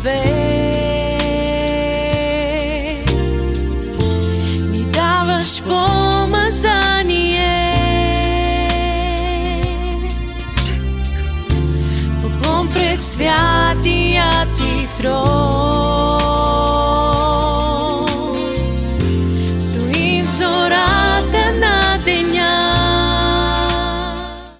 вест, ни даваш помазание. Поклон пред святия ти трон,